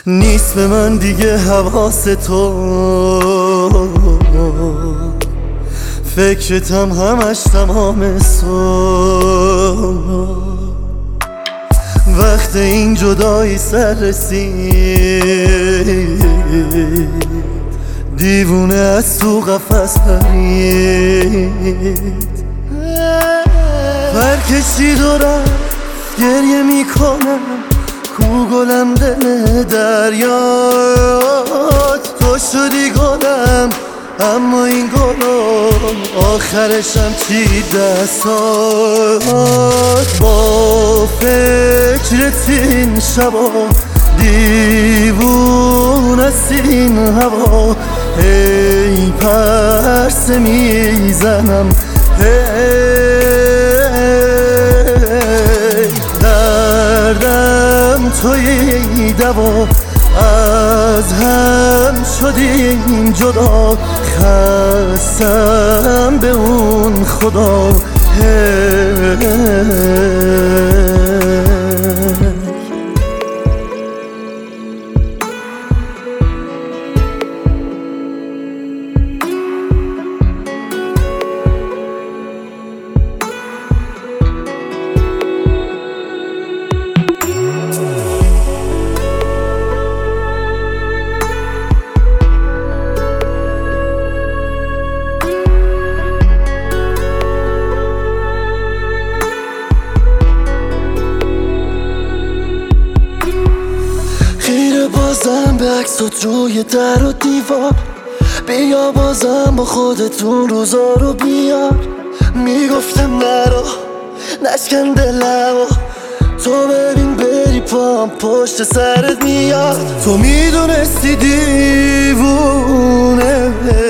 نیست به من دیگه حواس تو، فکرتم همش تمام صبح. وقت این جدایی سر رسید، دیوونه از تو قفس پرید. پرکشید و رفت، گریه میکنم، کو گلم دل دریات. تو شدی گلم اما این گلم آخرشم چی دستات. با فکرت این شبا دیوون است این هوا. هی پرسه میزنم، دردم توی دوا. از هم شدیم جدا، خستم به اون خدا. بازم به عکسات روی در و دیوار، بیا بازم با خودتون روزا رو بیار. میگفتم نرو نشکن دلمو، تو ببین بری پام پشت سرت میاد. تو میدونستی دیوونه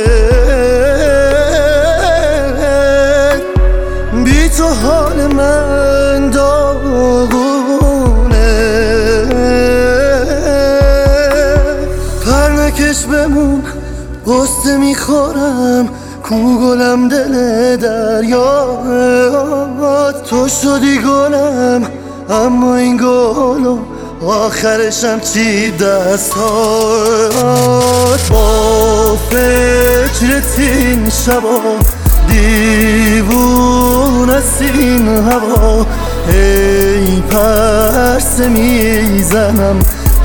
بی تو حال من داغونه. پرنکش بمون قصه میخورم، کو گلم دل دریات. تو شدی گلم اما این گلم آخرشم چی دستات. با فکرت این شبا دیوون است این هوا. هی پرسه میزنم،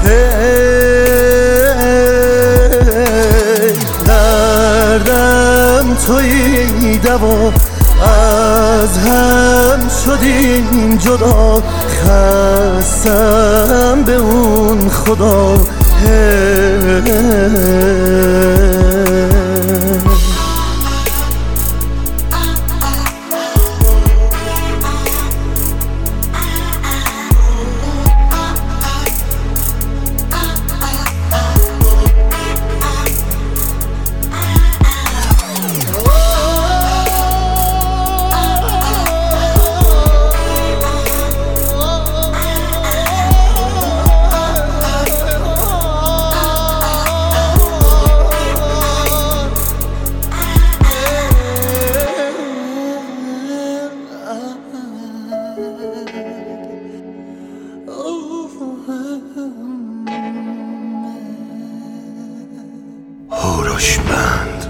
دردم توی دوا. از هم شدیم جدا، خستم به اون خدا. هوروشمند